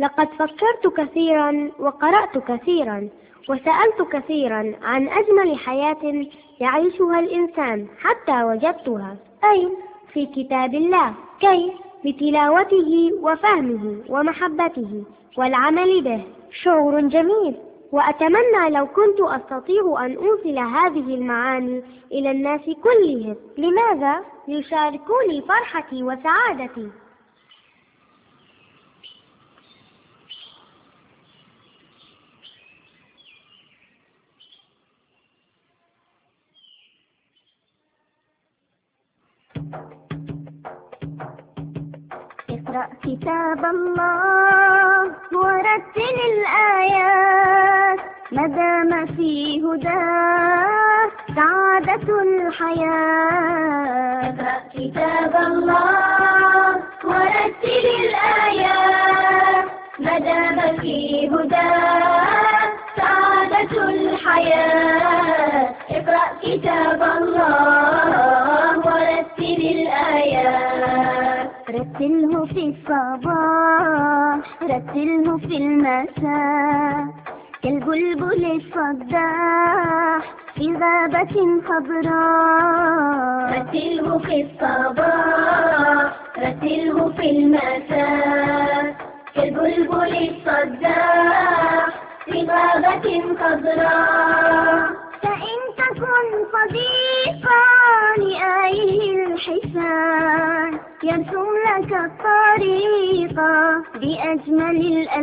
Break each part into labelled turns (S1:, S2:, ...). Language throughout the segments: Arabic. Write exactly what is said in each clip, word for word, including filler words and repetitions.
S1: لقد فكرت كثيرا وقرأت كثيرا وسألت كثيرا عن أجمل حياة يعيشها الإنسان حتى وجدتها. أين؟ في كتاب الله. كيف؟ بتلاوته وفهمه ومحبته والعمل به. شعور جميل، وأتمنى لو كنت أستطيع أن أوصل هذه المعاني إلى الناس كلهم. لماذا؟ ليشاركوني فرحتي وسعادتي.
S2: اقرأ كتاب الله ورتل الآيات، ما دام في هداه سعادة الحياة.
S3: اقرأ كتاب الله ورتل الآيات، ما دام في هداه سعادة الحياة. اقرأ كتاب الله ورتل الآيات،
S2: رتله في الصباح رتله في المساء، كالبلبل الصداح في غابة خضراء.
S3: رتله في الصباح رتله في المساء، كالبلبل الصداح في غابة خضراء.
S2: فإن تكن صديقا لآيه الحسان، يرسم لك الطريق بأجمل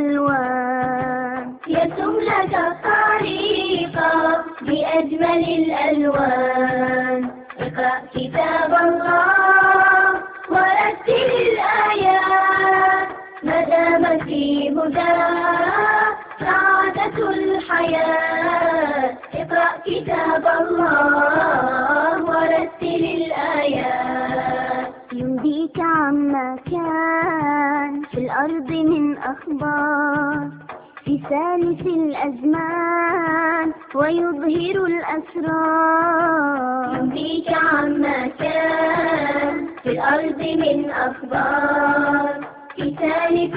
S2: الألوان.
S3: يرسم لك الطريق بأجمل الألوان. اقرأ كتاب الله ورتل الآيات، ما دام في هداه سعادة الحياة. اقرأ كتاب الله ورتل الآيات،
S2: ينبيك عما كان في الأرض من أخبار، في ثالث الأزمان ويظهر الأسرار.
S3: ينبيك عما كان في الأرض من أخبار، في ثالث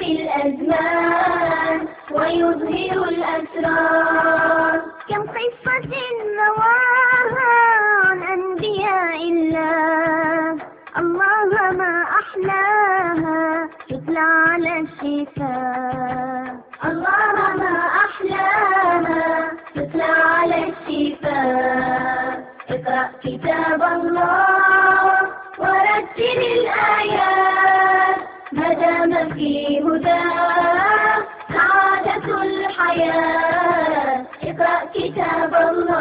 S3: الأزمان ويظهر الأسرار.
S2: كم قصة رواها عن أنبياء الله، الله ما أحلاها تتلى على الشفاه.
S3: الله ما أحلاها تتلى على الشفاه. اقرأ كتاب الله ورتل الآيات، ما دام في هداه سعادة الحياة. اقرأ كتاب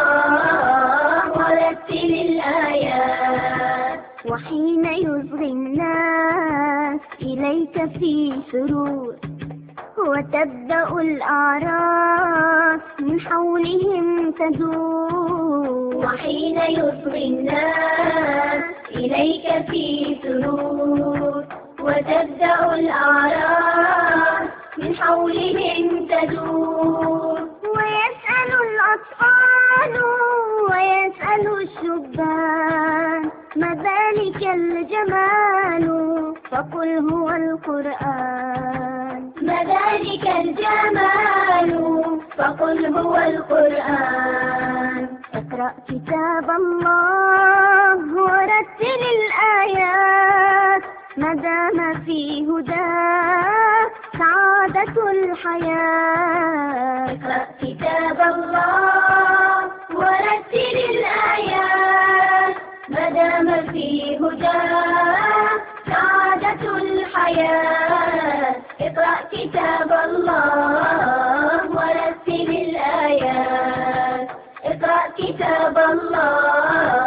S3: الله ورتل الآيات،
S2: وحين يصغي الناس إليك في سرور، وتبدأ الأعراس من حولهم تدور.
S3: وحين يصغي الناس إليك في سرور، وتبدأ الأعراس من حولهم تدور.
S2: ويسأل الأطفال ويسأل الشبان، ما ذلك الجمال فقل هو القرآن.
S3: ما ذلك الجمال فقل هو القرآن.
S2: اقرأ كتاب الله ورتل الآيات، ما دام في هداه سعادة الحياة.
S3: اقرأ كتاب الله ورتل الآيات، ما دام في هداه سعادة الحياة. اقرأ كتاب الله ورتل الآيات، اقرأ كتاب الله